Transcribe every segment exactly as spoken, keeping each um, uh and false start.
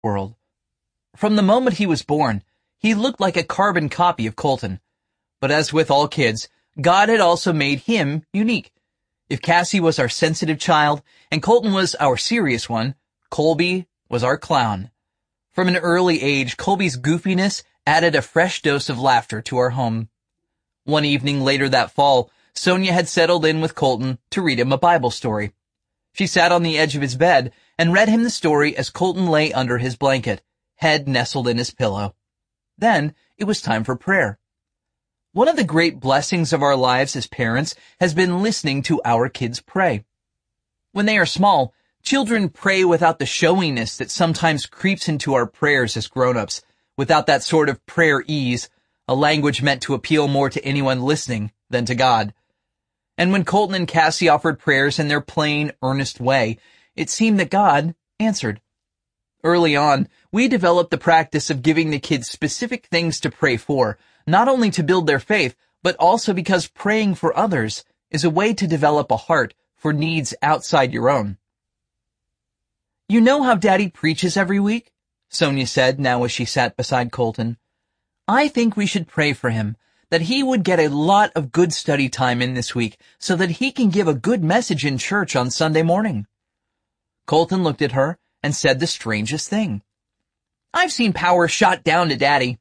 world. From the moment he was born, he looked like a carbon copy of Colton. But as with all kids, God had also made him unique. If Cassie was our sensitive child and Colton was our serious one, Colby was our clown. From an early age, Colby's goofiness added a fresh dose of laughter to our home. One evening later that fall, Sonia had settled in with Colton to read him a Bible story. She sat on the edge of his bed and read him the story as Colton lay under his blanket, head nestled in his pillow. Then it was time for prayer. One of the great blessings of our lives as parents has been listening to our kids pray. When they are small, children pray without the showiness that sometimes creeps into our prayers as grown-ups, without that sort of prayer ease, a language meant to appeal more to anyone listening than to God. And when Colton and Cassie offered prayers in their plain, earnest way, it seemed that God answered. Early on, we developed the practice of giving the kids specific things to pray for, not only to build their faith, but also because praying for others is a way to develop a heart for needs outside your own. "You know how Daddy preaches every week?" Sonia said now as she sat beside Colton. "I think we should pray for him, that he would get a lot of good study time in this week so that he can give a good message in church on Sunday morning." Colton looked at her and said the strangest thing. "I've seen power shot down to Daddy."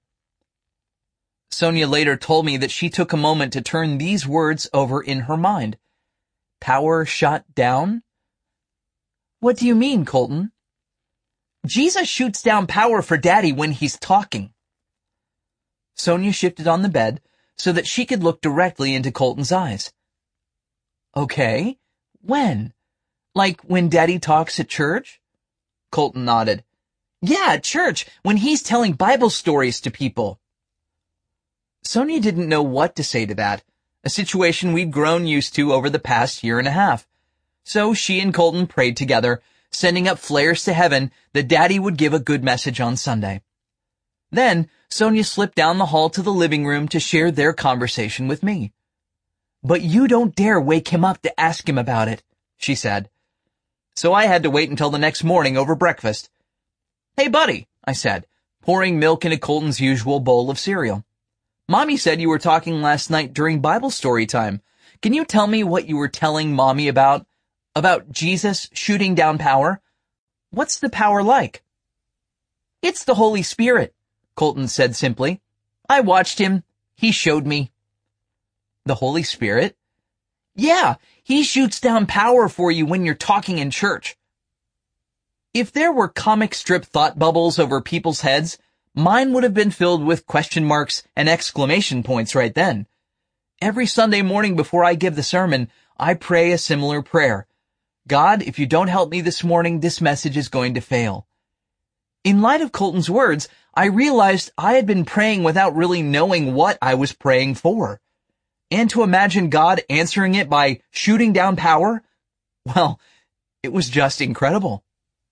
Sonia later told me that she took a moment to turn these words over in her mind. Power shot down? "What do you mean, Colton?" "Jesus shoots down power for Daddy when he's talking." Sonia shifted on the bed so that she could look directly into Colton's eyes. "Okay, when? Like when Daddy talks at church?" Colton nodded. "Yeah, at church, when he's telling Bible stories to people." Sonia didn't know what to say to that, a situation we'd grown used to over the past year and a half. So she and Colton prayed together, sending up flares to heaven that Daddy would give a good message on Sunday. Then Sonia slipped down the hall to the living room to share their conversation with me. "But you don't dare wake him up to ask him about it," she said. So I had to wait until the next morning over breakfast. "Hey, buddy," I said, pouring milk into Colton's usual bowl of cereal. "Mommy said you were talking last night during Bible story time. Can you tell me what you were telling Mommy about? About Jesus shooting down power? What's the power like?" "It's the Holy Spirit," Colton said simply. "I watched him. He showed me." "The Holy Spirit?" "Yeah, he shoots down power for you when you're talking in church." If there were comic strip thought bubbles over people's heads, mine would have been filled with question marks and exclamation points right then. Every Sunday morning before I give the sermon, I pray a similar prayer. God, if you don't help me this morning, this message is going to fail. In light of Colton's words, I realized I had been praying without really knowing what I was praying for. And to imagine God answering it by shooting down power, well, it was just incredible.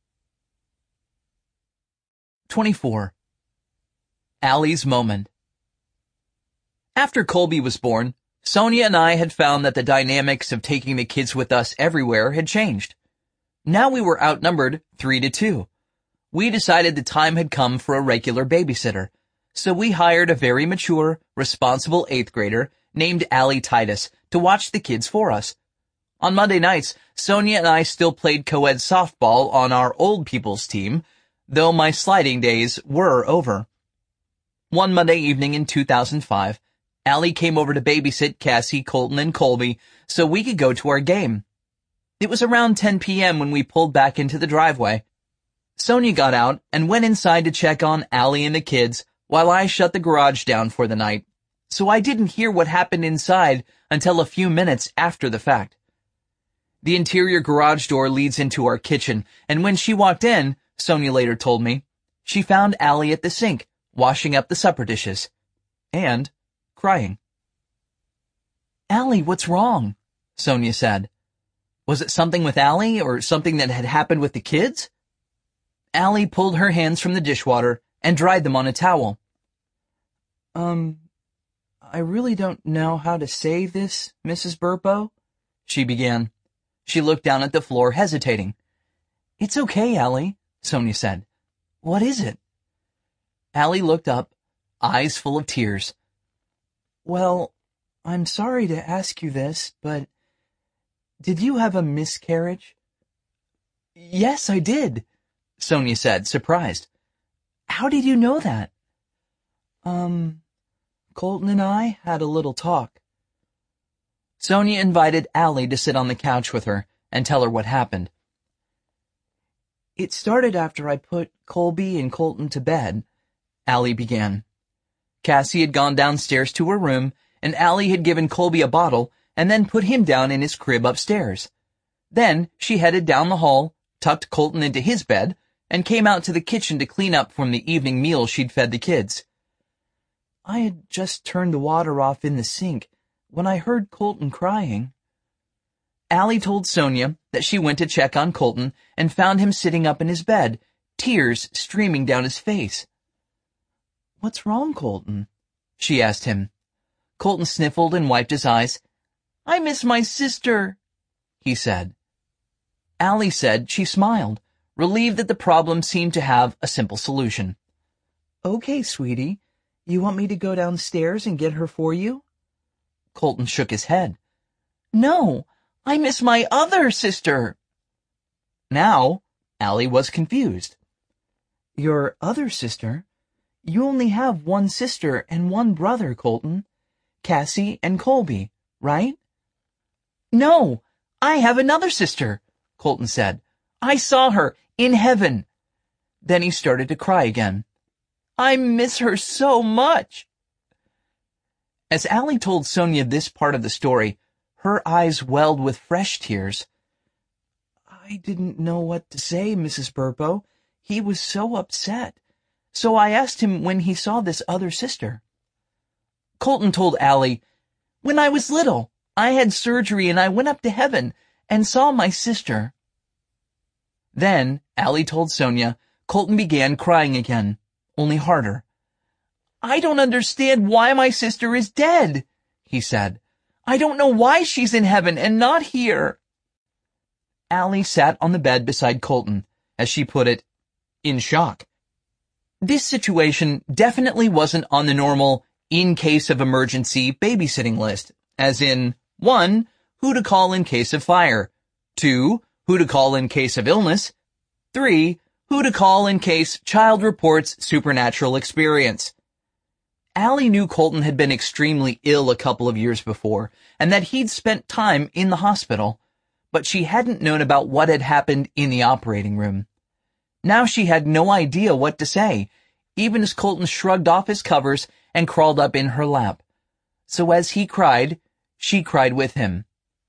twenty-four. Allie's moment. After Colby was born, Sonia and I had found that the dynamics of taking the kids with us everywhere had changed. Now we were outnumbered three to two. We decided the time had come for a regular babysitter, so we hired a very mature, responsible eighth grader named Allie Titus to watch the kids for us. On Monday nights, Sonia and I still played co-ed softball on our old people's team, though my sliding days were over. One Monday evening in two thousand five, Allie came over to babysit Cassie, Colton, and Colby so we could go to our game. It was around ten p.m. when we pulled back into the driveway. Sonia got out and went inside to check on Allie and the kids while I shut the garage down for the night, so I didn't hear what happened inside until a few minutes after the fact. The interior garage door leads into our kitchen, and when she walked in, Sonia later told me, she found Allie at the sink, washing up the supper dishes. And crying. "Allie, what's wrong?" Sonia said. Was it something with Allie or something that had happened with the kids? Allie pulled her hands from the dishwater and dried them on a towel. Um, I really don't know how to say this, Missus Burpo, she began. She looked down at the floor, hesitating. "It's okay, Allie," Sonia said. What is it? Allie looked up, eyes full of tears. Well, I'm sorry to ask you this, but did you have a miscarriage? Yes, I did, Sonia said, surprised. How did you know that? Um, Colton and I had a little talk. Sonia invited Allie to sit on the couch with her and tell her what happened. It started after I put Colby and Colton to bed, Allie began. Cassie had gone downstairs to her room, and Allie had given Colby a bottle and then put him down in his crib upstairs. Then she headed down the hall, tucked Colton into his bed, and came out to the kitchen to clean up from the evening meal she'd fed the kids. I had just turned the water off in the sink when I heard Colton crying. Allie told Sonia that she went to check on Colton and found him sitting up in his bed, tears streaming down his face. What's wrong, Colton? She asked him. Colton sniffled and wiped his eyes. I miss my sister, he said. Allie said she smiled, relieved that the problem seemed to have a simple solution. Okay, sweetie. You want me to go downstairs and get her for you? Colton shook his head. No, I miss my other sister. Now, Allie was confused. Your other sister? You only have one sister and one brother, Colton. Cassie and Colby, right? No, I have another sister, Colton said. I saw her in heaven. Then he started to cry again. I miss her so much. As Allie told Sonia this part of the story, her eyes welled with fresh tears. I didn't know what to say, Missus Burpo. He was so upset. So I asked him when he saw this other sister. Colton told Allie, When I was little, I had surgery and I went up to heaven and saw my sister. Then, Allie told Sonia, Colton began crying again, only harder. I don't understand why my sister is dead, he said. I don't know why she's in heaven and not here. Allie sat on the bed beside Colton, as she put it, in shock. This situation definitely wasn't on the normal in case of emergency babysitting list, as in, one, who to call in case of fire, two, who to call in case of illness, three, who to call in case child reports supernatural experience. Allie knew Colton had been extremely ill a couple of years before, and that he'd spent time in the hospital, but she hadn't known about what had happened in the operating room. Now she had no idea what to say, even as Colton shrugged off his covers and crawled up in her lap. So as he cried, she cried with him.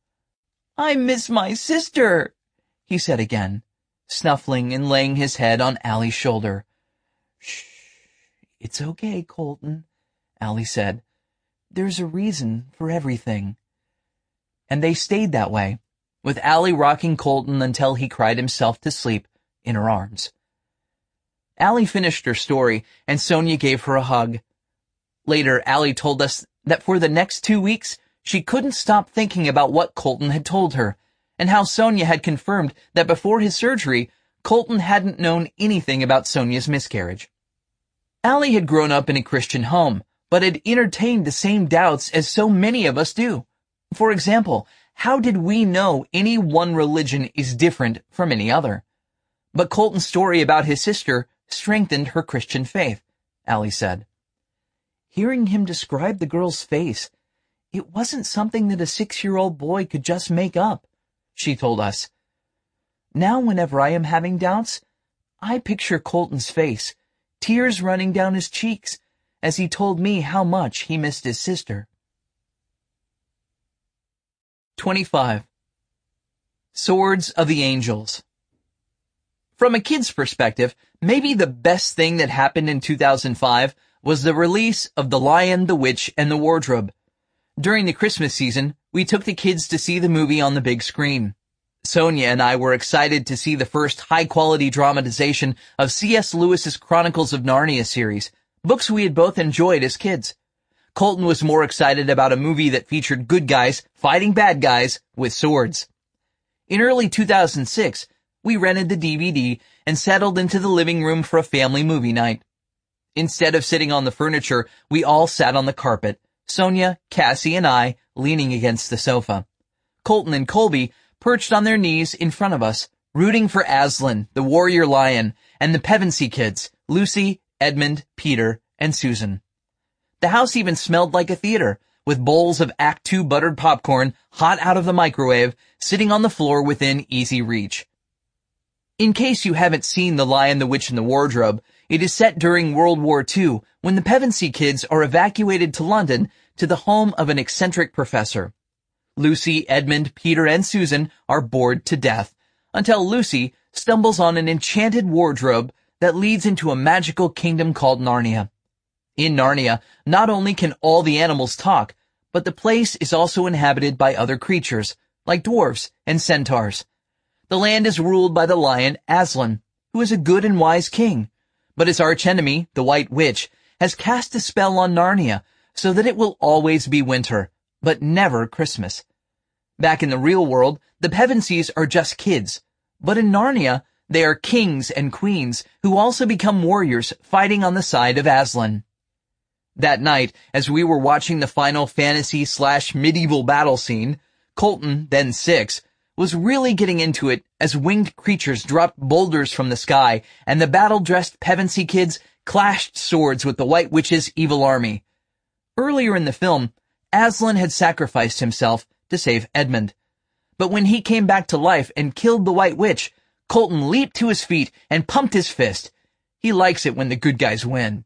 I miss my sister, he said again, snuffling and laying his head on Allie's shoulder. Shh, it's okay, Colton, Allie said. There's a reason for everything. And they stayed that way, with Allie rocking Colton until he cried himself to sleep in her arms. Allie finished her story, and Sonia gave her a hug. Later, Allie told us that for the next two weeks, she couldn't stop thinking about what Colton had told her, and how Sonia had confirmed that before his surgery, Colton hadn't known anything about Sonia's miscarriage. Allie had grown up in a Christian home, but had entertained the same doubts as so many of us do. For example, how did we know any one religion is different from any other? But Colton's story about his sister strengthened her Christian faith, Allie said. Hearing him describe the girl's face, it wasn't something that a six-year-old boy could just make up, she told us. Now whenever I am having doubts, I picture Colton's face, tears running down his cheeks, as he told me how much he missed his sister. twenty-five. Swords of the Angels. From a kid's perspective, maybe the best thing that happened in two thousand five was the release of The Lion, the Witch, and the Wardrobe. During the Christmas season, we took the kids to see the movie on the big screen. Sonia and I were excited to see the first high-quality dramatization of C S Lewis's Chronicles of Narnia series, books we had both enjoyed as kids. Colton was more excited about a movie that featured good guys fighting bad guys with swords. In early two thousand six, we rented the D V D and settled into the living room for a family movie night. Instead of sitting on the furniture, we all sat on the carpet, Sonia, Cassie, and I leaning against the sofa. Colton and Colby perched on their knees in front of us, rooting for Aslan, the warrior lion, and the Pevensey kids, Lucy, Edmund, Peter, and Susan. The house even smelled like a theater, with bowls of Act Two buttered popcorn, hot out of the microwave, sitting on the floor within easy reach. In case you haven't seen The Lion, the Witch, and the Wardrobe, it is set during World War Two, when the Pevensey kids are evacuated to London to the home of an eccentric professor. Lucy, Edmund, Peter, and Susan are bored to death, until Lucy stumbles on an enchanted wardrobe that leads into a magical kingdom called Narnia. In Narnia, not only can all the animals talk, but the place is also inhabited by other creatures, like dwarves and centaurs. The land is ruled by the lion Aslan, who is a good and wise king, but his archenemy, the White Witch, has cast a spell on Narnia so that it will always be winter, but never Christmas. Back in the real world, the Pevenseys are just kids, but in Narnia, they are kings and queens who also become warriors fighting on the side of Aslan. That night, as we were watching the final fantasy slash medieval battle scene, Colton, then six, was really getting into it as winged creatures dropped boulders from the sky and the battle-dressed Pevensey kids clashed swords with the White Witch's evil army. Earlier in the film, Aslan had sacrificed himself to save Edmund. But when he came back to life and killed the White Witch, Colton leaped to his feet and pumped his fist. He likes it when the good guys win.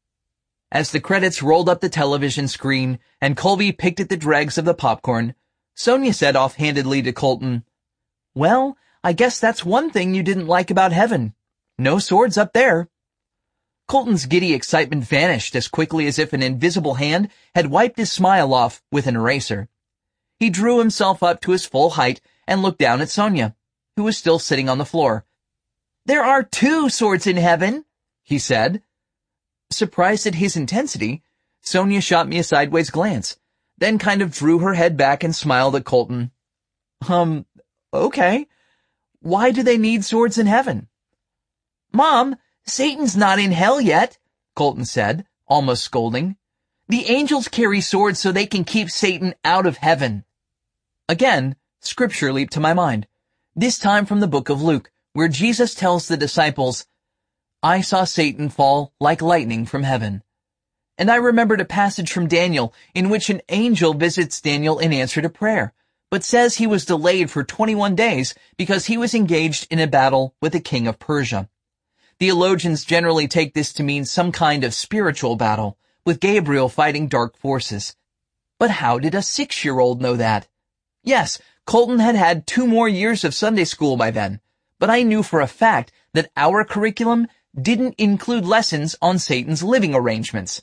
As the credits rolled up the television screen and Colby picked at the dregs of the popcorn, Sonia said offhandedly to Colton, "Well, I guess that's one thing you didn't like about heaven. No swords up there." Colton's giddy excitement vanished as quickly as if an invisible hand had wiped his smile off with an eraser. He drew himself up to his full height and looked down at Sonia, who was still sitting on the floor. "There are two swords in heaven," he said. Surprised at his intensity, Sonia shot me a sideways glance, then kind of drew her head back and smiled at Colton. Um, okay. Why do they need swords in heaven? "Mom, Satan's not in hell yet," Colton said, almost scolding. "The angels carry swords so they can keep Satan out of heaven." Again, scripture leaped to my mind, this time from the book of Luke, where Jesus tells the disciples, "I saw Satan fall like lightning from heaven." And I remembered a passage from Daniel in which an angel visits Daniel in answer to prayer, but says he was delayed for twenty-one days because he was engaged in a battle with the king of Persia. Theologians generally take this to mean some kind of spiritual battle, with Gabriel fighting dark forces. But how did a six-year-old know that? Yes, Colton had had two more years of Sunday school by then, but I knew for a fact that our curriculum didn't include lessons on Satan's living arrangements.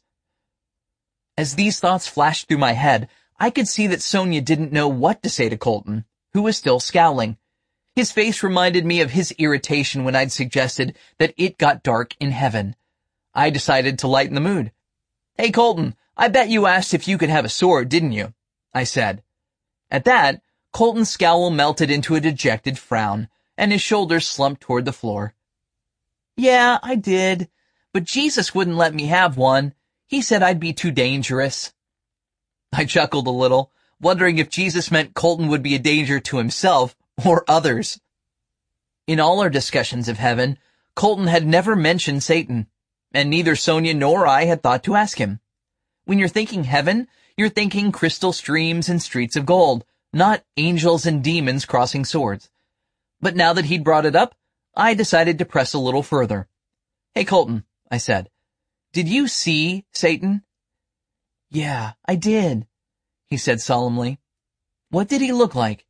As these thoughts flashed through my head, I could see that Sonia didn't know what to say to Colton, who was still scowling. His face reminded me of his irritation when I'd suggested that it got dark in heaven. I decided to lighten the mood. "Hey, Colton, I bet you asked if you could have a sword, didn't you?" I said. At that, Colton's scowl melted into a dejected frown, and his shoulders slumped toward the floor. "Yeah, I did, but Jesus wouldn't let me have one. He said I'd be too dangerous." I chuckled a little, wondering if Jesus meant Colton would be a danger to himself or others. In all our discussions of heaven, Colton had never mentioned Satan, and neither Sonia nor I had thought to ask him. When you're thinking heaven, you're thinking crystal streams and streets of gold, not angels and demons crossing swords. But now that he'd brought it up, I decided to press a little further. "Hey, Colton," I said, "did you see Satan?" "Yeah, I did," he said solemnly. "What did he look like?"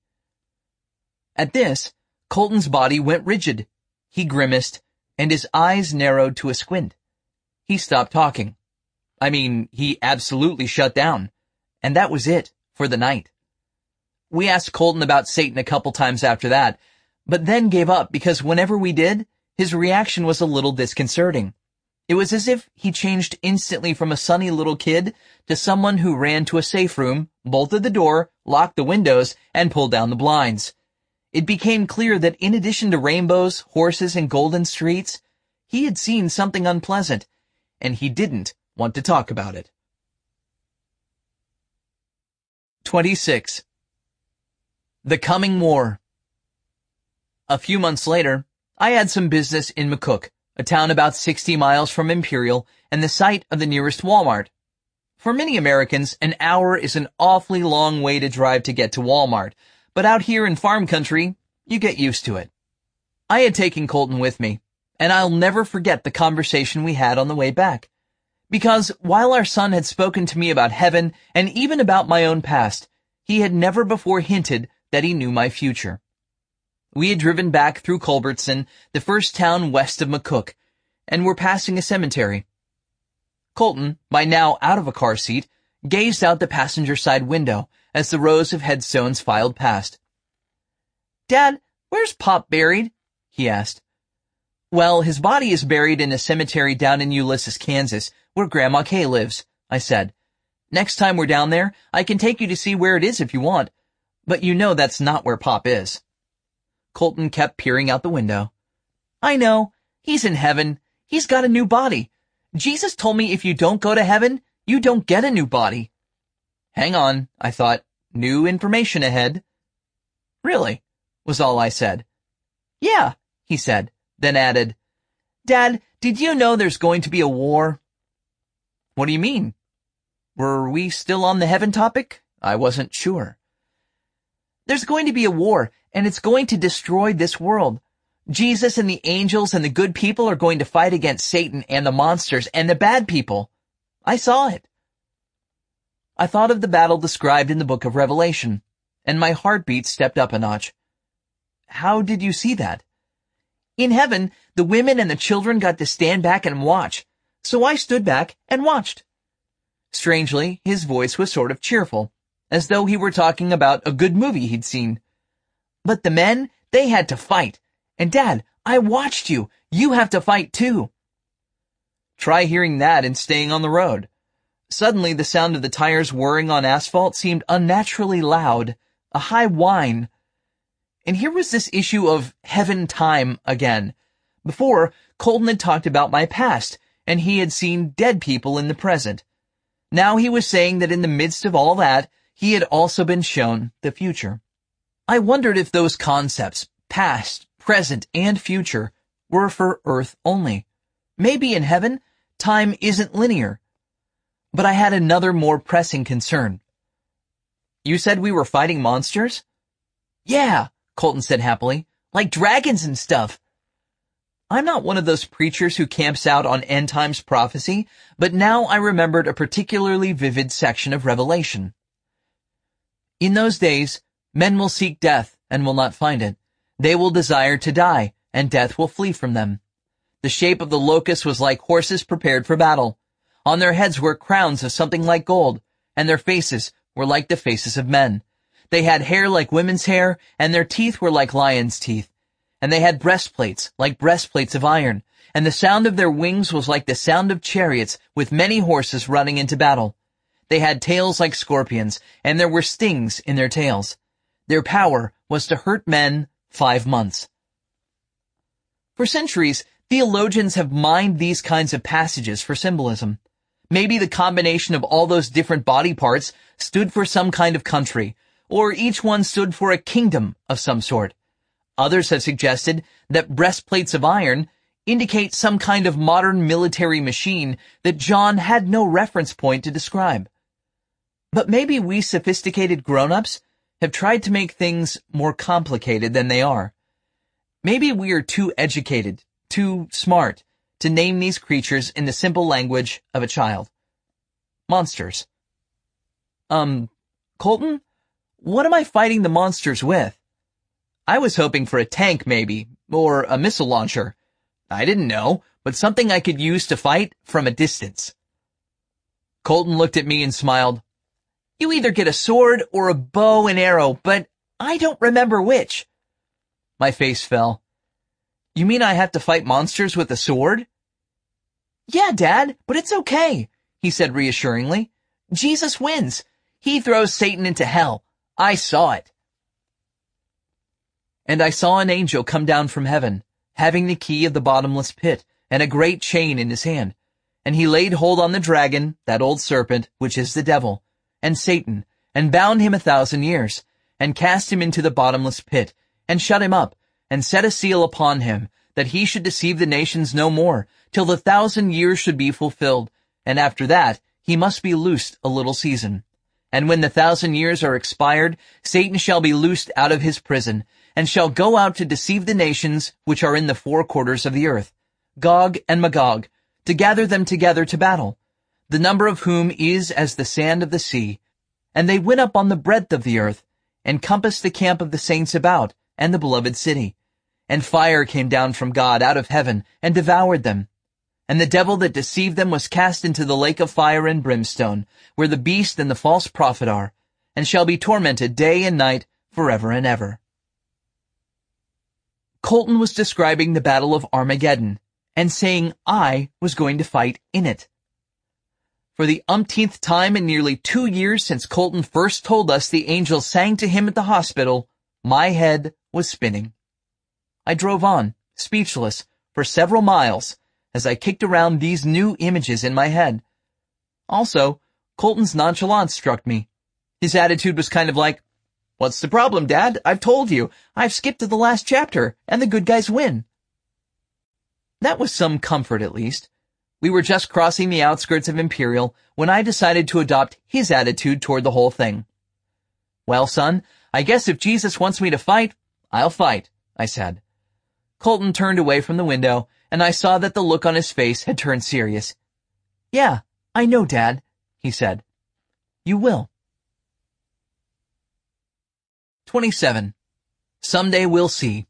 At this, Colton's body went rigid. He grimaced, and his eyes narrowed to a squint. He stopped talking. I mean, he absolutely shut down. And that was it, for the night. We asked Colton about Satan a couple times after that, but then gave up because whenever we did, his reaction was a little disconcerting. It was as if he changed instantly from a sunny little kid to someone who ran to a safe room, bolted the door, locked the windows, and pulled down the blinds. it became clear that in addition to rainbows, horses, and golden streets, he had seen something unpleasant, and he didn't want to talk about it. twenty-six. The Coming War. A few months later, I had some business in McCook, a town about sixty miles from Imperial and the site of the nearest Walmart. For many Americans, an hour is an awfully long way to drive to get to Walmart, but out here in farm country, you get used to it. I had taken Colton with me, and I'll never forget the conversation we had on the way back. Because while our son had spoken to me about heaven and even about my own past, he had never before hinted that he knew my future. We had driven back through Culbertson, the first town west of McCook, and were passing a cemetery. Colton, by now out of a car seat, gazed out the passenger side window as the rows of headstones filed past. "Dad, where's Pop buried?" he asked. "Well, his body is buried in a cemetery down in Ulysses, Kansas, where Grandma Kay lives," I said. "Next time we're down there, I can take you to see where it is if you want. But you know that's not where Pop is." Colton kept peering out the window. "I know. He's in heaven. He's got a new body. Jesus told me if you don't go to heaven, you don't get a new body." Hang on, I thought. New information ahead. "Really?" was all I said. "Yeah," he said, then added, "Dad, did you know there's going to be a war?" "What do you mean?" Were we still on the heaven topic? I wasn't sure. "There's going to be a war, and it's going to destroy this world. Jesus and the angels and the good people are going to fight against Satan and the monsters and the bad people. I saw it." I thought of the battle described in the book of Revelation, and my heartbeat stepped up a notch. "How did you see that?" "In heaven, the women and the children got to stand back and watch, so I stood back and watched." Strangely, his voice was sort of cheerful, as though he were talking about a good movie he'd seen. "But the men, they had to fight. And Dad, I watched you. You have to fight too." Try hearing that and staying on the road. Suddenly, the sound of the tires whirring on asphalt seemed unnaturally loud, a high whine. And here was this issue of heaven time again. Before, Colton had talked about my past, and he had seen dead people in the present. Now he was saying that in the midst of all that, he had also been shown the future. I wondered if those concepts, past, present, and future, were for Earth only. Maybe in heaven, time isn't linear. But I had another more pressing concern. "You said we were fighting monsters?" "Yeah," Colton said happily, "like dragons and stuff." I'm not one of those preachers who camps out on end times prophecy, but now I remembered a particularly vivid section of Revelation. "In those days, men will seek death and will not find it. They will desire to die, and death will flee from them. The shape of the locust was like horses prepared for battle. On their heads were crowns of something like gold, and their faces were like the faces of men. They had hair like women's hair, and their teeth were like lions' teeth. And they had breastplates like breastplates of iron, and the sound of their wings was like the sound of chariots with many horses running into battle. They had tails like scorpions, and there were stings in their tails. Their power was to hurt men five months." For centuries, theologians have mined these kinds of passages for symbolism. Maybe the combination of all those different body parts stood for some kind of country, or each one stood for a kingdom of some sort. Others have suggested that breastplates of iron indicate some kind of modern military machine that John had no reference point to describe. But maybe we sophisticated grown-ups have tried to make things more complicated than they are. Maybe we are too educated, too smart, to name these creatures in the simple language of a child. Monsters. Um, Colton, what am I fighting the monsters with? I was hoping for a tank, maybe, or a missile launcher. I didn't know, but something I could use to fight from a distance. Colton looked at me and smiled. "You either get a sword or a bow and arrow, but I don't remember which." My face fell. "You mean I have to fight monsters with a sword?" "Yeah, Dad, but it's okay," he said reassuringly. "Jesus wins. He throws Satan into hell. I saw it." And I saw an angel come down from heaven, having the key of the bottomless pit, and a great chain in his hand. And he laid hold on the dragon, that old serpent, which is the devil, and Satan, and bound him a thousand years, and cast him into the bottomless pit, and shut him up, and set a seal upon him, that he should deceive the nations no more, till the thousand years should be fulfilled, and after that he must be loosed a little season. And when the thousand years are expired, Satan shall be loosed out of his prison, and shall go out to deceive the nations which are in the four quarters of the earth, Gog and Magog, to gather them together to battle, the number of whom is as the sand of the sea. And they went up on the breadth of the earth, and compassed the camp of the saints about, and the beloved city. And fire came down from God out of heaven, and devoured them. And the devil that deceived them was cast into the lake of fire and brimstone, where the beast and the false prophet are, and shall be tormented day and night forever and ever. Colton was describing the Battle of Armageddon, and saying I was going to fight in it. For the umpteenth time in nearly two years since Colton first told us the angel sang to him at the hospital, my head was spinning. I drove on, speechless, for several miles, as I kicked around these new images in my head. Also, Colton's nonchalance struck me. His attitude was kind of like, "What's the problem, Dad? I've told you. I've skipped to the last chapter, and the good guys win." That was some comfort, at least. We were just crossing the outskirts of Imperial when I decided to adopt his attitude toward the whole thing. "Well, son, I guess if Jesus wants me to fight, I'll fight," I said. Colton turned away from the window, and I saw that the look on his face had turned serious. "Yeah, I know, Dad," he said. "You will." twenty-seven. Someday we'll see.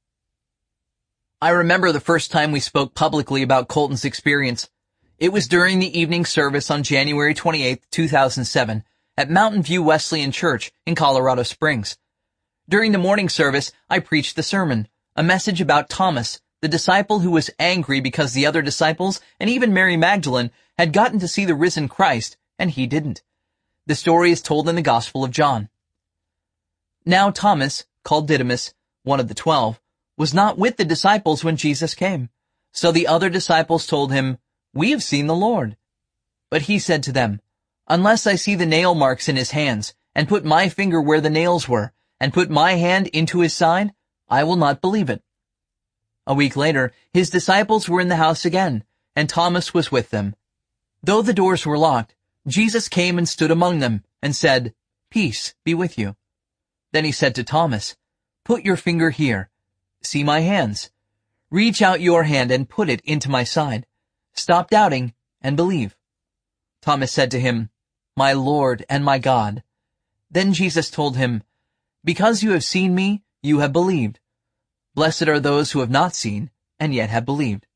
I remember the first time we spoke publicly about Colton's experience. It was during the evening service on January twenty-eighth, two thousand seven, at Mountain View Wesleyan Church in Colorado Springs. During the morning service, I preached the sermon, a message about Thomas, the disciple who was angry because the other disciples, and even Mary Magdalene, had gotten to see the risen Christ, and he didn't. The story is told in the Gospel of John. Now Thomas, called Didymus, one of the twelve, was not with the disciples when Jesus came. So the other disciples told him, "We have seen the Lord." But he said to them, "Unless I see the nail marks in his hands, and put my finger where the nails were, and put my hand into his side, I will not believe it." A week later, his disciples were in the house again, and Thomas was with them. Though the doors were locked, Jesus came and stood among them, and said, "Peace be with you." Then he said to Thomas, "Put your finger here. See my hands. Reach out your hand and put it into my side. Stop doubting and believe." Thomas said to him, "My Lord and my God." Then Jesus told him, "Because you have seen me, you have believed. Blessed are those who have not seen and yet have believed."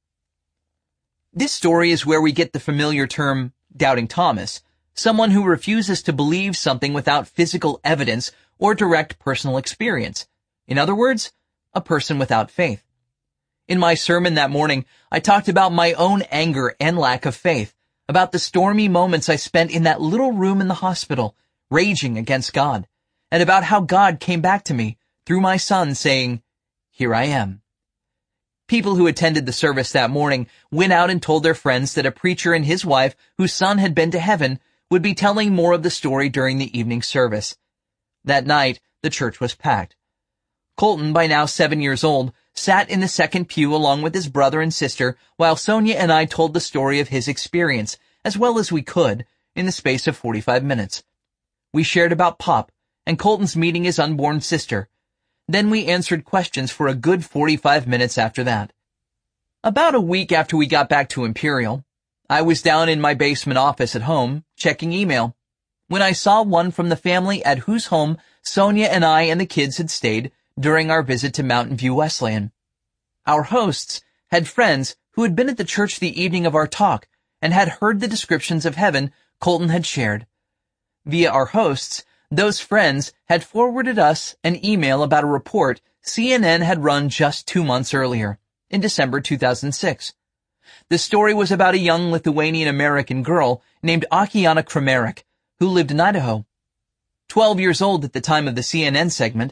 This story is where we get the familiar term, doubting Thomas, someone who refuses to believe something without physical evidence or direct personal experience. In other words, a person without faith. In my sermon that morning, I talked about my own anger and lack of faith, about the stormy moments I spent in that little room in the hospital, raging against God, and about how God came back to me through my son saying, "Here I am." People who attended the service that morning went out and told their friends that a preacher and his wife, whose son had been to heaven, would be telling more of the story during the evening service. That night, the church was packed. Colton, by now seven years old, sat in the second pew along with his brother and sister, while Sonia and I told the story of his experience, as well as we could, in the space of forty-five minutes. We shared about Pop, and Colton's meeting his unborn sister. Then we answered questions for a good forty-five minutes after that. About a week after we got back to Imperial, I was down in my basement office at home, checking email, when I saw one from the family at whose home Sonia and I and the kids had stayed during our visit to Mountain View Wesleyan. Our hosts had friends who had been at the church the evening of our talk and had heard the descriptions of heaven Colton had shared. Via our hosts, those friends had forwarded us an email about a report C N N had run just two months earlier, in December two thousand six. The story was about a young Lithuanian-American girl named Akiana Kramerek, who lived in Idaho. Twelve years old at the time of the C N N segment,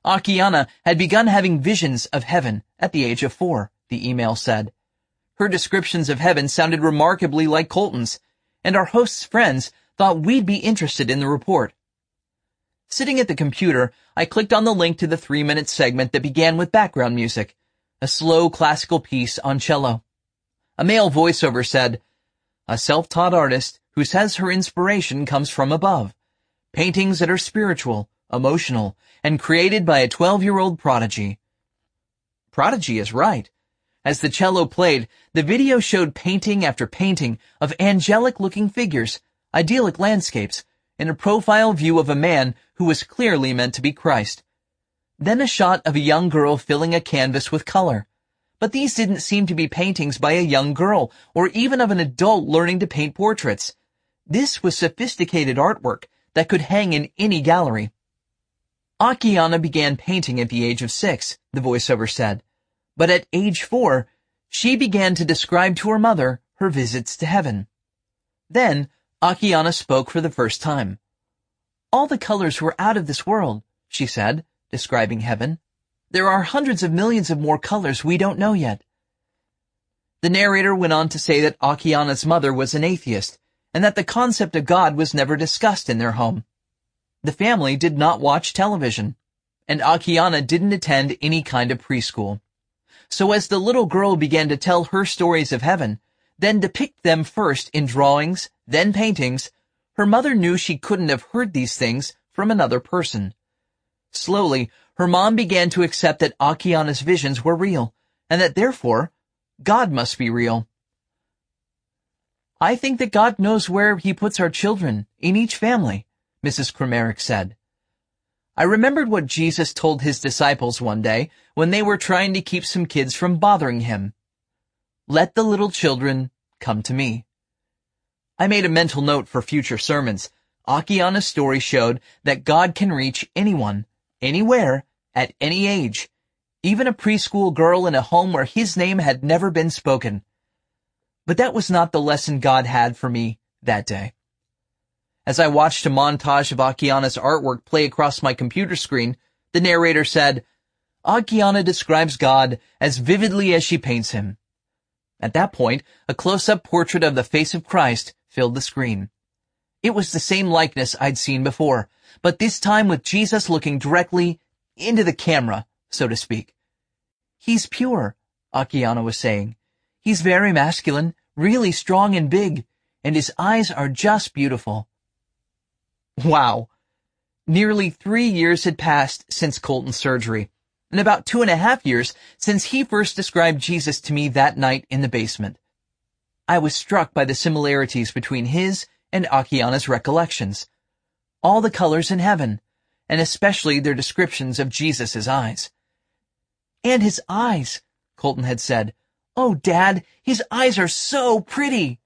Akiana had begun having visions of heaven at the age of four, the email said. Her descriptions of heaven sounded remarkably like Colton's, and our host's friends thought we'd be interested in the report. Sitting at the computer, I clicked on the link to the three-minute segment that began with background music, a slow classical piece on cello. A male voiceover said, "A self-taught artist who says her inspiration comes from above. Paintings that are spiritual, emotional, and created by a twelve-year-old prodigy." Prodigy is right. As the cello played, the video showed painting after painting of angelic-looking figures, idyllic landscapes, and a profile view of a man who was clearly meant to be Christ. Then a shot of a young girl filling a canvas with color. But these didn't seem to be paintings by a young girl, or even of an adult learning to paint portraits. This was sophisticated artwork that could hang in any gallery. Akiana began painting at the age of six, the voiceover said. But at age four, she began to describe to her mother her visits to heaven. Then, Akiana spoke for the first time. "All the colors were out of this world," she said, describing heaven. "There are hundreds of millions of more colors we don't know yet." The narrator went on to say that Akiana's mother was an atheist, and that the concept of God was never discussed in their home. The family did not watch television, and Akiana didn't attend any kind of preschool. So as the little girl began to tell her stories of heaven, then depict them first in drawings, then paintings, her mother knew she couldn't have heard these things from another person. Slowly, her mom began to accept that Akiana's visions were real, and that therefore, God must be real. "I think that God knows where He puts our children, in each family," Missus Kramaric said. I remembered what Jesus told His disciples one day when they were trying to keep some kids from bothering Him. "Let the little children come to me." I made a mental note for future sermons. Akiana's story showed that God can reach anyone, anywhere, at any age, even a preschool girl in a home where His name had never been spoken. But that was not the lesson God had for me that day. As I watched a montage of Akiana's artwork play across my computer screen, the narrator said, "Akiana describes God as vividly as she paints Him." At that point, a close-up portrait of the face of Christ filled the screen. It was the same likeness I'd seen before, but this time with Jesus looking directly into the camera, so to speak. "He's pure," Akiana was saying. "He's very masculine, really strong and big, and His eyes are just beautiful." Wow. Nearly three years had passed since Colton's surgery, and about two and a half years since he first described Jesus to me that night in the basement. I was struck by the similarities between his and Akiana's recollections. All the colors in heaven, and especially their descriptions of Jesus' eyes. "And his eyes," Colton had said. "Oh, Dad, his eyes are so pretty."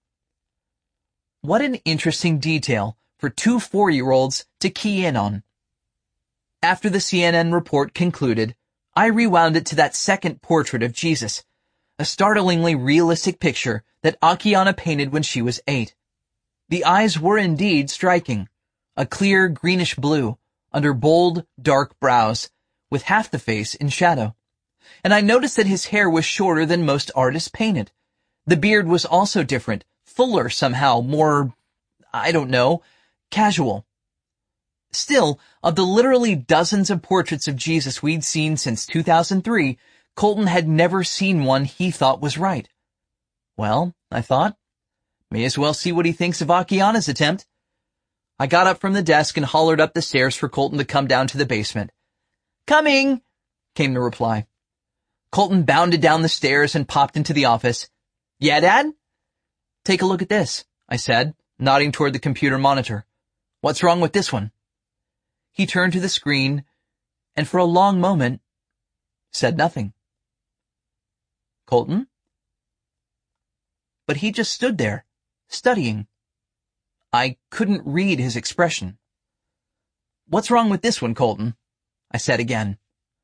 What an interesting detail for two four-year-olds to key in on. After the C N N report concluded, I rewound it to that second portrait of Jesus, a startlingly realistic picture that Akiana painted when she was eight. The eyes were indeed striking, a clear greenish blue, under bold, dark brows, with half the face in shadow. And I noticed that his hair was shorter than most artists paint it. The beard was also different, fuller somehow, more, I don't know, casual. Still, of the literally dozens of portraits of Jesus we'd seen since two thousand three, Colton had never seen one he thought was right. Well, I thought, may as well see what he thinks of Akiana's attempt. I got up from the desk and hollered up the stairs for Colton to come down to the basement. "Coming," came the reply. Colton bounded down the stairs and popped into the office. "Yeah, Dad?" "Take a look at this," I said, nodding toward the computer monitor. "What's wrong with this one?" He turned to the screen, and for a long moment, said nothing. "Colton?" But he just stood there, studying. I couldn't read his expression. "What's wrong with this one, Colton?" I said again.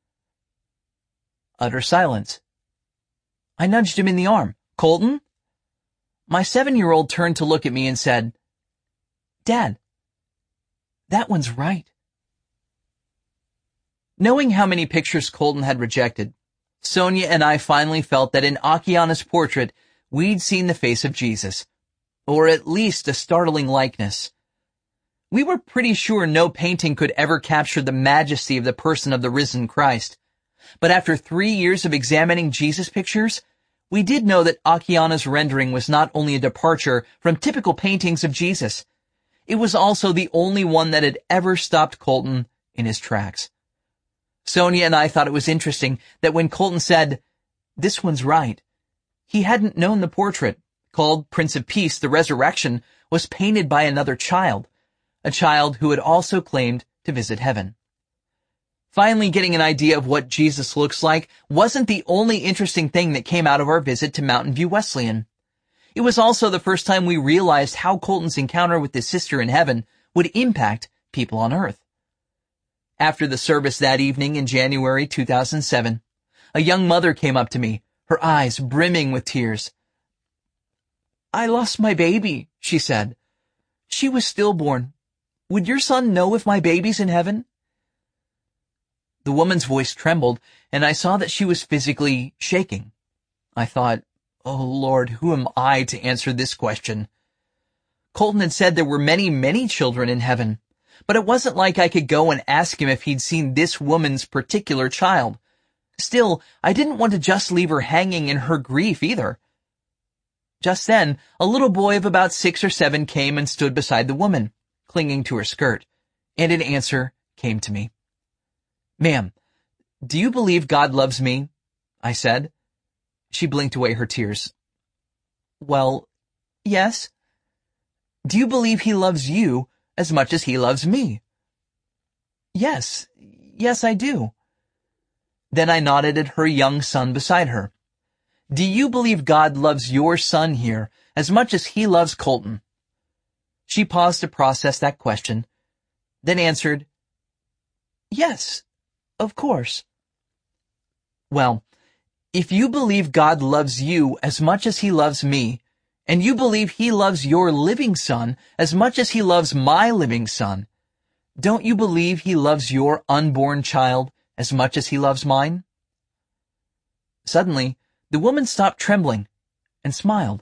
Utter silence. I nudged him in the arm. "Colton?" My seven-year-old turned to look at me and said, "Dad, that one's right." Knowing how many pictures Colton had rejected, Sonia and I finally felt that in Akiana's portrait, we'd seen the face of Jesus, or at least a startling likeness. We were pretty sure no painting could ever capture the majesty of the person of the risen Christ. But after three years of examining Jesus pictures, we did know that Akiana's rendering was not only a departure from typical paintings of Jesus, it was also the only one that had ever stopped Colton in his tracks. Sonia and I thought it was interesting that when Colton said, "This one's right," he hadn't known the portrait, called Prince of Peace, the Resurrection, was painted by another child, a child who had also claimed to visit heaven. Finally getting an idea of what Jesus looks like wasn't the only interesting thing that came out of our visit to Mountain View Wesleyan. It was also the first time we realized how Colton's encounter with his sister in heaven would impact people on earth. After the service that evening in January two thousand seven, a young mother came up to me, her eyes brimming with tears. "I lost my baby," she said. "She was stillborn. Would your son know if my baby's in heaven?" The woman's voice trembled, and I saw that she was physically shaking. I thought, "Oh Lord, who am I to answer this question?" Colton had said there were many, many children in heaven, but it wasn't like I could go and ask him if he'd seen this woman's particular child. Still, I didn't want to just leave her hanging in her grief either. Just then, a little boy of about six or seven came and stood beside the woman, clinging to her skirt, and an answer came to me. "Ma'am, do you believe God loves me?" I said. She blinked away her tears. "Well, yes." "Do you believe he loves you as much as he loves me?" "Yes, yes, I do." Then I nodded at her young son beside her. "Do you believe God loves your son here as much as he loves Colton?" She paused to process that question, then answered, "Yes, of course." "Well, if you believe God loves you as much as he loves me, and you believe he loves your living son as much as he loves my living son, don't you believe he loves your unborn child as much as he loves mine?" Suddenly, the woman stopped trembling and smiled.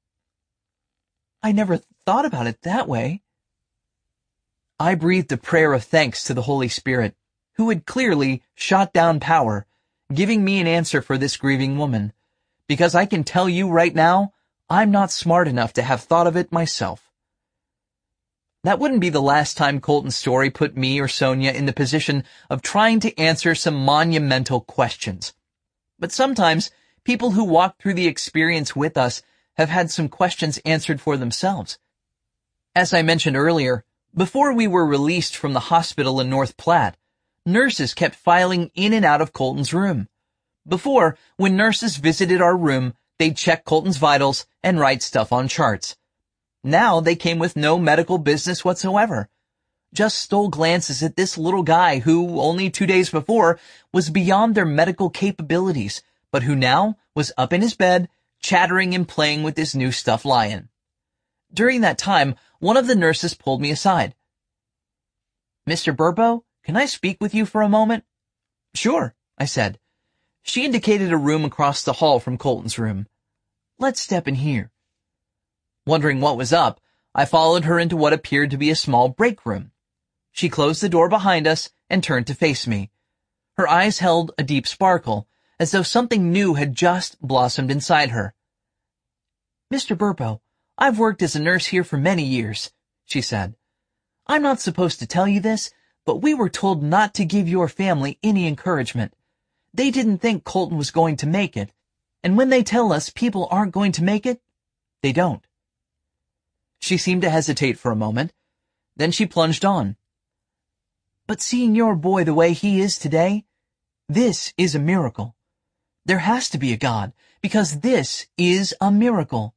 "I never thought about it that way." I breathed a prayer of thanks to the Holy Spirit, who had clearly shot down power, giving me an answer for this grieving woman, because I can tell you right now, I'm not smart enough to have thought of it myself. That wouldn't be the last time Colton's story put me or Sonia in the position of trying to answer some monumental questions. But sometimes, people who walk through the experience with us have had some questions answered for themselves. As I mentioned earlier, before we were released from the hospital in North Platte, nurses kept filing in and out of Colton's room. Before, when nurses visited our room, they'd check Colton's vitals and write stuff on charts. Now they came with no medical business whatsoever. Just stole glances at this little guy who, only two days before, was beyond their medical capabilities, but who now was up in his bed, chattering and playing with this new stuffed lion. During that time, one of the nurses pulled me aside. "Mister Burbo, can I speak with you for a moment?" "Sure," I said. She indicated a room across the hall from Colton's room. "Let's step in here." Wondering what was up, I followed her into what appeared to be a small break room. She closed the door behind us and turned to face me. Her eyes held a deep sparkle, as though something new had just blossomed inside her. "Mister Burbo, I've worked as a nurse here for many years," she said. "I'm not supposed to tell you this, but we were told not to give your family any encouragement. They didn't think Colton was going to make it, and when they tell us people aren't going to make it, they don't." She seemed to hesitate for a moment. Then she plunged on. "But seeing your boy the way he is today, this is a miracle. There has to be a God, because this is a miracle."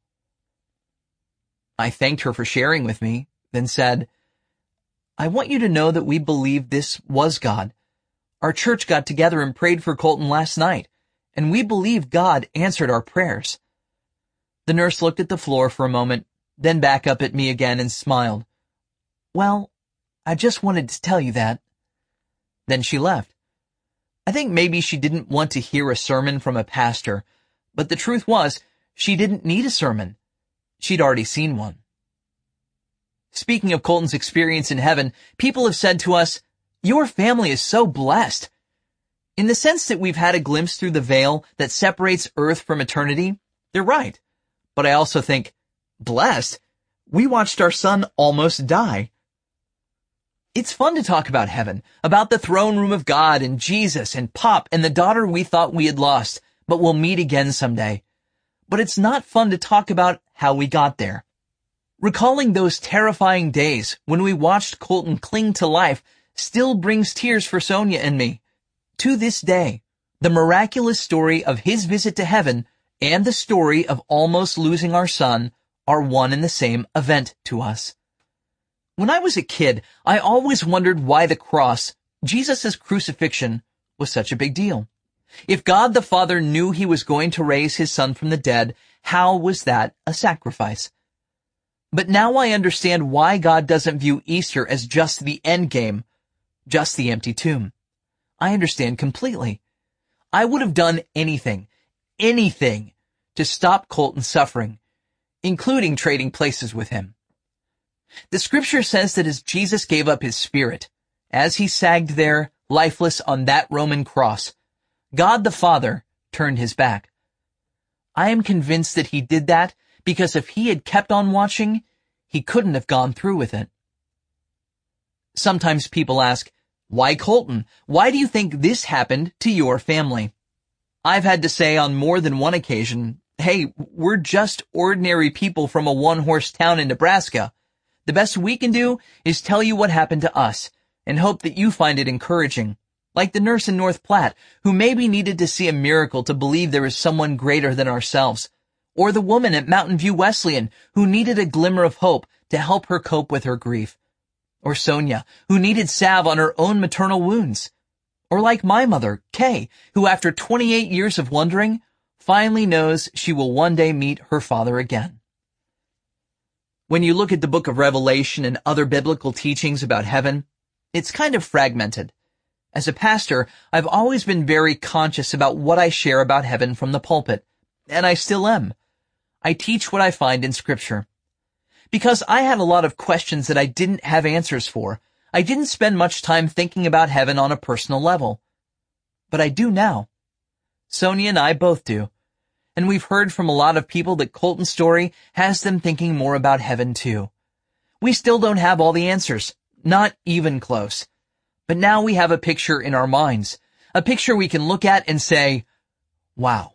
I thanked her for sharing with me, then said, "I want you to know that we believe this was God. Our church got together and prayed for Colton last night, and we believe God answered our prayers." The nurse looked at the floor for a moment, then back up at me again and smiled. "Well, I just wanted to tell you that." Then she left, I think maybe she didn't want to hear a sermon from a pastor, but the truth was, she didn't need a sermon. She'd already seen one. Speaking of Colton's experience in heaven, people have said to us, "Your family is so blessed." In the sense that we've had a glimpse through the veil that separates earth from eternity, they're right. But I also think, blessed? We watched our son almost die. It's fun to talk about heaven, about the throne room of God and Jesus and Pop and the daughter we thought we had lost, but we'll meet again someday. But it's not fun to talk about how we got there. Recalling those terrifying days when we watched Colton cling to life still brings tears for Sonia and me. To this day, the miraculous story of his visit to heaven and the story of almost losing our son are one and the same event to us. When I was a kid, I always wondered why the cross, Jesus' crucifixion, was such a big deal. If God the Father knew he was going to raise his son from the dead, how was that a sacrifice? But now I understand why God doesn't view Easter as just the end game, just the empty tomb. I understand completely. I would have done anything, anything, to stop Colton's suffering, including trading places with him. The scripture says that as Jesus gave up his spirit, as he sagged there, lifeless on that Roman cross, God the Father turned his back. I am convinced that he did that because if he had kept on watching, he couldn't have gone through with it. Sometimes people ask, "Why Colton? Why do you think this happened to your family?" I've had to say on more than one occasion, hey, we're just ordinary people from a one-horse town in Nebraska. The best we can do is tell you what happened to us and hope that you find it encouraging. Like the nurse in North Platte, who maybe needed to see a miracle to believe there is someone greater than ourselves. Or the woman at Mountain View Wesleyan, who needed a glimmer of hope to help her cope with her grief. Or Sonia, who needed salve on her own maternal wounds. Or like my mother, Kay, who after twenty-eight years of wondering, finally knows she will one day meet her father again. When you look at the book of Revelation and other biblical teachings about heaven, it's kind of fragmented. As a pastor, I've always been very conscious about what I share about heaven from the pulpit, and I still am. I teach what I find in Scripture. Because I had a lot of questions that I didn't have answers for, I didn't spend much time thinking about heaven on a personal level. But I do now. Sonia and I both do. And we've heard from a lot of people that Colton's story has them thinking more about heaven too. We still don't have all the answers, not even close. But now we have a picture in our minds, a picture we can look at and say, wow.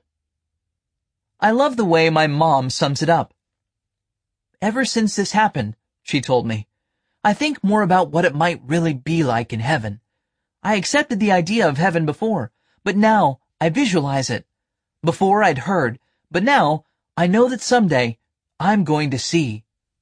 I love the way my mom sums it up. Ever since this happened, she told me, I think more about what it might really be like in heaven. I accepted the idea of heaven before, but now I visualize it. Before I'd heard, but now I know that someday I'm going to see.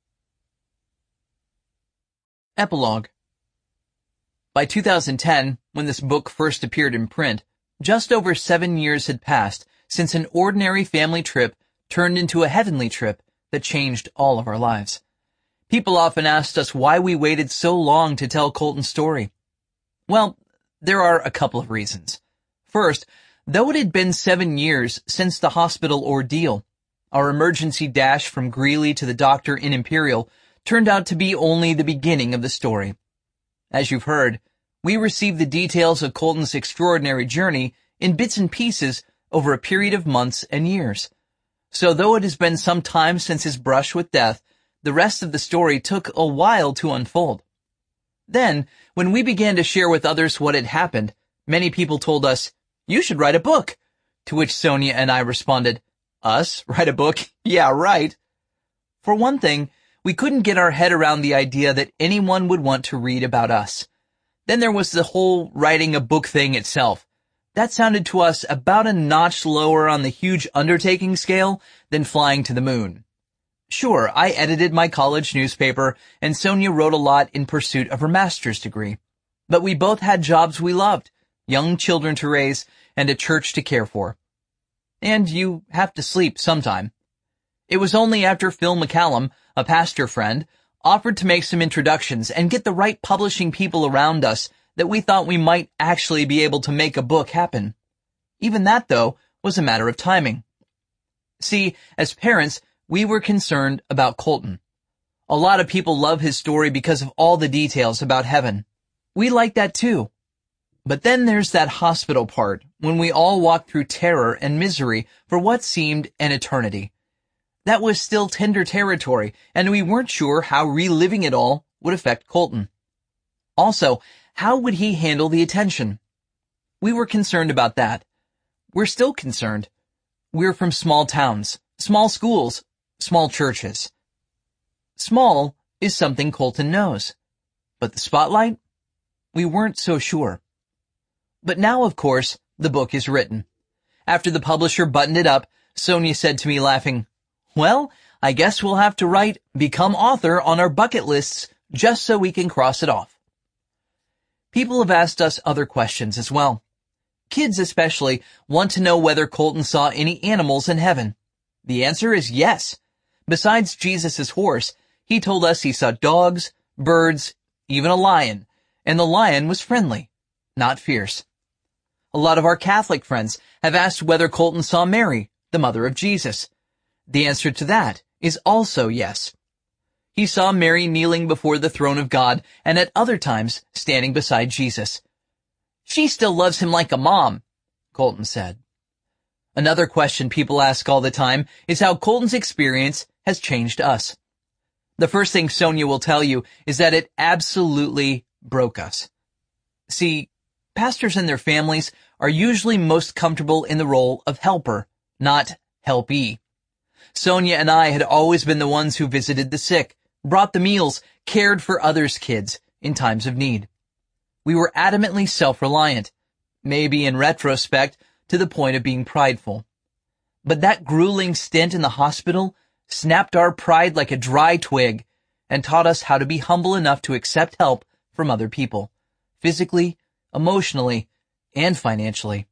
Epilogue. By two thousand ten, when this book first appeared in print, just over seven years had passed since an ordinary family trip turned into a heavenly trip that changed all of our lives. People often asked us why we waited so long to tell Colton's story. Well, there are a couple of reasons. First, though it had been seven years since the hospital ordeal, our emergency dash from Greeley to the doctor in Imperial turned out to be only the beginning of the story. As you've heard, we received the details of Colton's extraordinary journey in bits and pieces over a period of months and years. So though it has been some time since his brush with death, the rest of the story took a while to unfold. Then, when we began to share with others what had happened, many people told us, "You should write a book." To which Sonia and I responded, "Us? Write a book? Yeah, right." For one thing, we couldn't get our head around the idea that anyone would want to read about us. Then there was the whole writing a book thing itself. That sounded to us about a notch lower on the huge undertaking scale than flying to the moon. Sure, I edited my college newspaper, and Sonia wrote a lot in pursuit of her master's degree. But we both had jobs we loved, young children to raise, and a church to care for. And you have to sleep sometime. It was only after Phil McCallum, a pastor friend, offered to make some introductions and get the right publishing people around us that we thought we might actually be able to make a book happen. Even that, though, was a matter of timing. See, as parents, we were concerned about Colton. A lot of people love his story because of all the details about heaven. We like that too. But then there's that hospital part, when we all walked through terror and misery for what seemed an eternity. That was still tender territory, and we weren't sure how reliving it all would affect Colton. Also, how would he handle the attention? We were concerned about that. We're still concerned. We're from small towns, small schools, small churches. Small is something Colton knows. But the spotlight? We weren't so sure. But now, of course, the book is written. After the publisher buttoned it up, Sonia said to me laughing, "Well, I guess we'll have to write become author on our bucket lists just so we can cross it off." People have asked us other questions as well. Kids especially want to know whether Colton saw any animals in heaven. The answer is yes. Besides Jesus' horse, he told us he saw dogs, birds, even a lion, and the lion was friendly, not fierce. A lot of our Catholic friends have asked whether Colton saw Mary, the mother of Jesus. The answer to that is also yes. He saw Mary kneeling before the throne of God and at other times standing beside Jesus. "She still loves him like a mom," Colton said. Another question people ask all the time is how Colton's experience has changed us. The first thing Sonia will tell you is that it absolutely broke us. See, pastors and their families are usually most comfortable in the role of helper, not helpee. Sonia and I had always been the ones who visited the sick, brought the meals, cared for others' kids in times of need. We were adamantly self-reliant, maybe in retrospect to the point of being prideful. But that grueling stint in the hospital snapped our pride like a dry twig and taught us how to be humble enough to accept help from other people, physically, emotionally, and financially.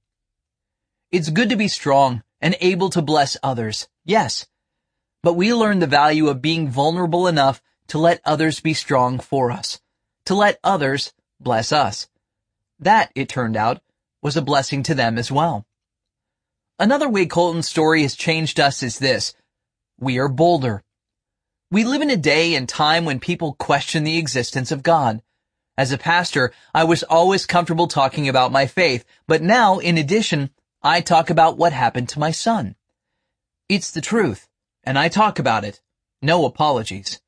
It's good to be strong and able to bless others, yes, but we learned the value of being vulnerable enough to let others be strong for us, to let others bless us. That, it turned out, was a blessing to them as well. Another way Colton's story has changed us is this: we are bolder. We live in a day and time when people question the existence of God. As a pastor, I was always comfortable talking about my faith, but now, in addition, I talk about what happened to my son. It's the truth, and I talk about it. No apologies.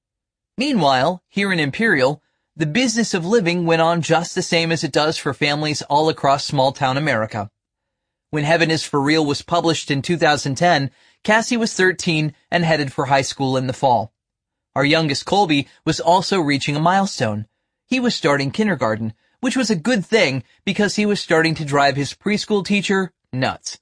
Meanwhile, here in Imperial, the business of living went on just the same as it does for families all across small-town America. When Heaven is for Real was published in two thousand ten, Cassie was thirteen and headed for high school in the fall. Our youngest, Colby, was also reaching a milestone. He was starting kindergarten, which was a good thing because he was starting to drive his preschool teacher nuts.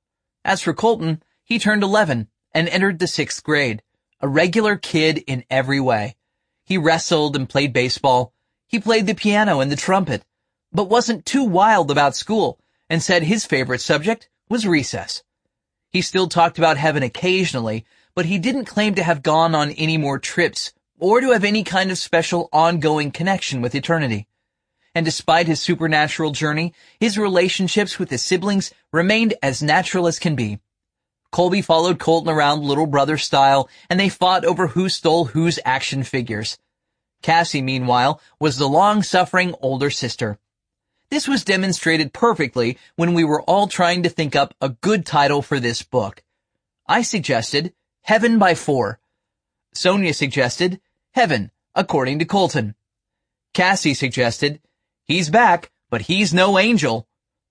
As for Colton, he turned eleven and entered the sixth grade, a regular kid in every way. He wrestled and played baseball. He played the piano and the trumpet, but wasn't too wild about school and said his favorite subject was recess. He still talked about heaven occasionally, but he didn't claim to have gone on any more trips or to have any kind of special ongoing connection with eternity. And despite his supernatural journey, his relationships with his siblings remained as natural as can be. Colby followed Colton around little brother style, and they fought over who stole whose action figures. Cassie, meanwhile, was the long-suffering older sister. This was demonstrated perfectly when we were all trying to think up a good title for this book. I suggested Heaven by Four. Sonia suggested Heaven, According to Colton. Cassie suggested He's back, but he's no angel.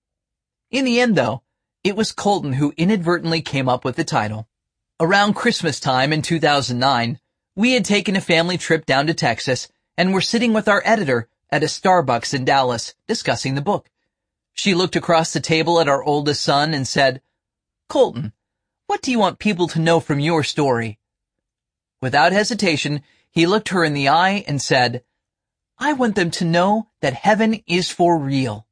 In the end, though, it was Colton who inadvertently came up with the title. Around Christmas time in two thousand nine, we had taken a family trip down to Texas and were sitting with our editor at a Starbucks in Dallas discussing the book. She looked across the table at our oldest son and said, "Colton, what do you want people to know from your story?" Without hesitation, he looked her in the eye and said, "I want them to know that heaven is for real."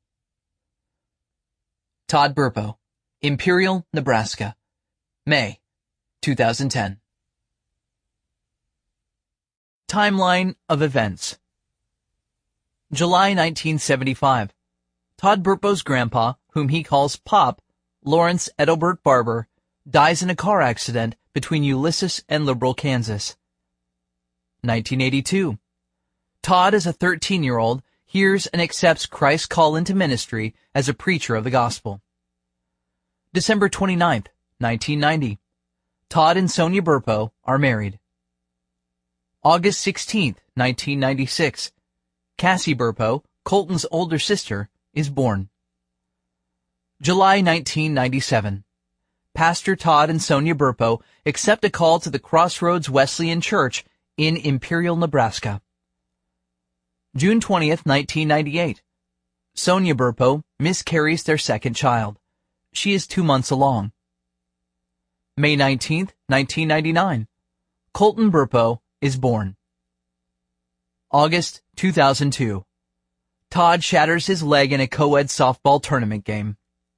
Todd Burpo, Imperial, Nebraska, May, two thousand ten. Timeline of events. July nineteen seventy-five. Todd Burpo's grandpa, whom he calls Pop, Lawrence Edelbert Barber, dies in a car accident between Ulysses and Liberal, Kansas. nineteen eighty-two. Todd, as a thirteen-year-old, hears and accepts Christ's call into ministry as a preacher of the gospel. December twenty-ninth, nineteen ninety. Todd and Sonia Burpo are married. August sixteenth, nineteen ninety-six. Cassie Burpo, Colton's older sister, is born. July nineteen ninety-seven. Pastor Todd and Sonia Burpo accept a call to the Crossroads Wesleyan Church in Imperial, Nebraska. June twentieth, nineteen ninety-eight. Sonia Burpo miscarries their second child. She is two months along. May nineteenth, nineteen ninety-nine. Colton Burpo is born. August two thousand two. Todd shatters his leg in a co-ed softball tournament game.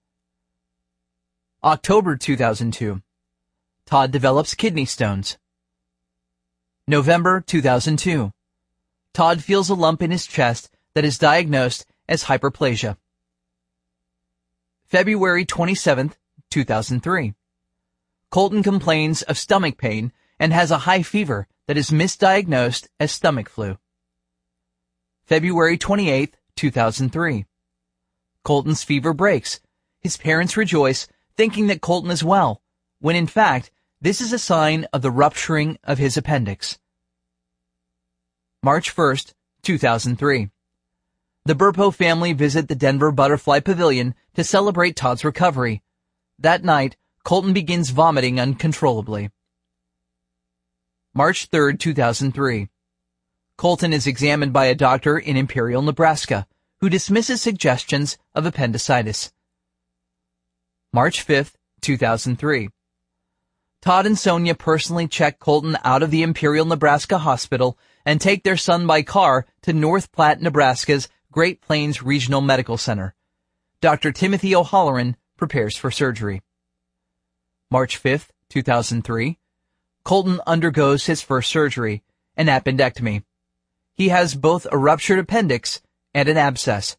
October two thousand two. Todd develops kidney stones. November two thousand two. Todd feels a lump in his chest that is diagnosed as hyperplasia. February twenty-seventh, two thousand three. Colton complains of stomach pain and has a high fever that is misdiagnosed as stomach flu. February twenty-eighth, two thousand three. Colton's fever breaks. His parents rejoice, thinking that Colton is well, when in fact, this is a sign of the rupturing of his appendix. March first, two thousand three. The Burpo family visit the Denver Butterfly Pavilion to celebrate Todd's recovery. That night, Colton begins vomiting uncontrollably. March third, two thousand three. Colton is examined by a doctor in Imperial, Nebraska, who dismisses suggestions of appendicitis. March fifth, two thousand three. Todd and Sonia personally check Colton out of the Imperial, Nebraska hospital and take their son by car to North Platte, Nebraska's Great Plains Regional Medical Center. Doctor Timothy O'Halloran prepares for surgery. March fifth, two thousand three. Colton undergoes his first surgery, an appendectomy. He has both a ruptured appendix and an abscess.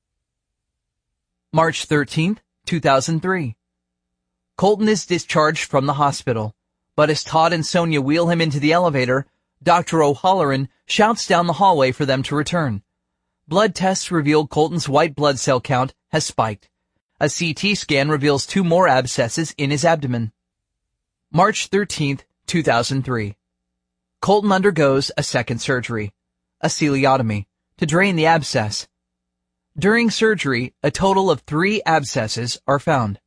March thirteenth, two thousand three. Colton is discharged from the hospital, but as Todd and Sonia wheel him into the elevator, Doctor O'Halloran shouts down the hallway for them to return. Blood tests reveal Colton's white blood cell count has spiked. A C T scan reveals two more abscesses in his abdomen. March thirteenth, two thousand three. Colton undergoes a second surgery, a celiotomy, to drain the abscess. During surgery, a total of three abscesses are found.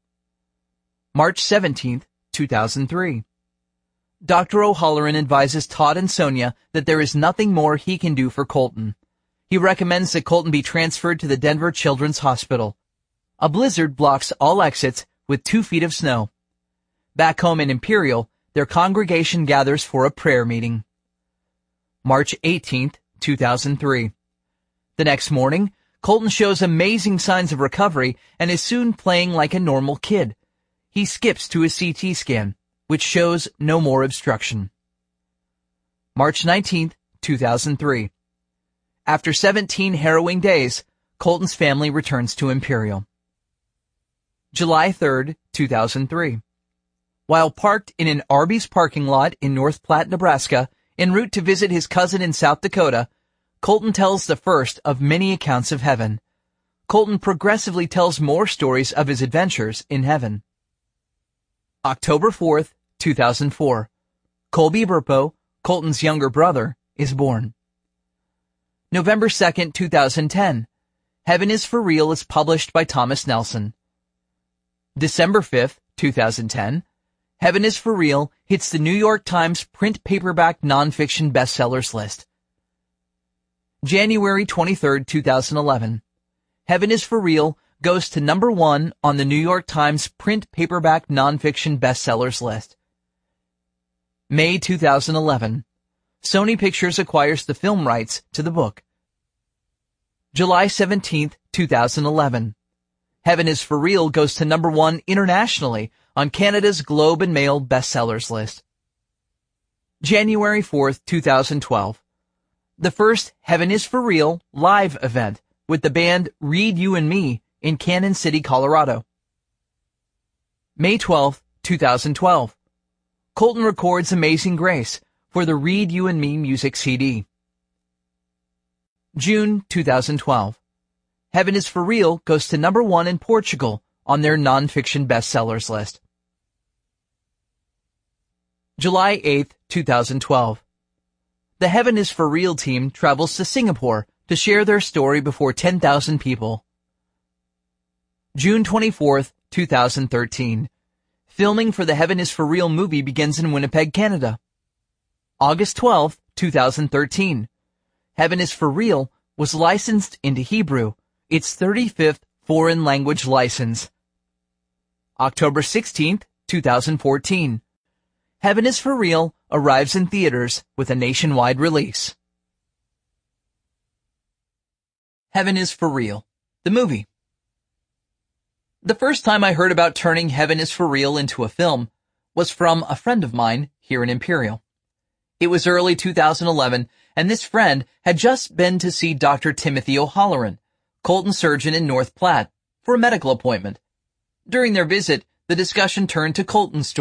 March seventeenth, two thousand three. Doctor O'Halloran advises Todd and Sonia that there is nothing more he can do for Colton. He recommends that Colton be transferred to the Denver Children's Hospital. A blizzard blocks all exits with two feet of snow. Back home in Imperial, their congregation gathers for a prayer meeting. March eighteenth, two thousand three. The next morning, Colton shows amazing signs of recovery and is soon playing like a normal kid. He skips to a C T scan, which shows no more obstruction. March nineteenth, two thousand three. After seventeen harrowing days, Colton's family returns to Imperial. July third, two thousand three. While parked in an Arby's parking lot in North Platte, Nebraska, en route to visit his cousin in South Dakota, Colton tells the first of many accounts of heaven. Colton progressively tells more stories of his adventures in heaven. October fourth, two thousand four. Colby Burpo, Colton's younger brother, is born. November second, two thousand ten. Heaven is for Real is published by Thomas Nelson. December fifth, two thousand ten. Heaven is for Real hits the New York Times print paperback nonfiction bestsellers list. January twenty-third, two thousand eleven. Heaven is for Real goes to number one on the New York Times print paperback nonfiction bestsellers list. May two thousand eleven. Sony Pictures acquires the film rights to the book. July seventeenth, two thousand eleven. Heaven is for Real goes to number one internationally on Canada's Globe and Mail bestsellers list. January fourth, two thousand twelve. the first Heaven is for Real live event with the band Read You and Me in Cannon City, Colorado. May twelfth, two thousand twelve. Colton records Amazing Grace for the Read You and Me music C D. June two thousand twelve. Heaven is for Real goes to number one in Portugal on their nonfiction bestsellers list. July eighth, two thousand twelve. The Heaven is for Real team travels to Singapore to share their story before ten thousand people. June twenty-fourth, two thousand thirteen. Filming for the Heaven is for Real movie begins in Winnipeg, Canada. August twelfth, two thousand thirteen. Heaven is for Real was licensed into Hebrew, its thirty-fifth foreign language license. October sixteenth, two thousand fourteen. Heaven is for Real arrives in theaters with a nationwide release. Heaven is for Real, the movie. The first time I heard about turning Heaven is for Real into a film was from a friend of mine here in Imperial. It was early two thousand eleven, and this friend had just been to see Doctor Timothy O'Halloran, Colton surgeon in North Platte, for a medical appointment. During their visit, the discussion turned to Colton's story.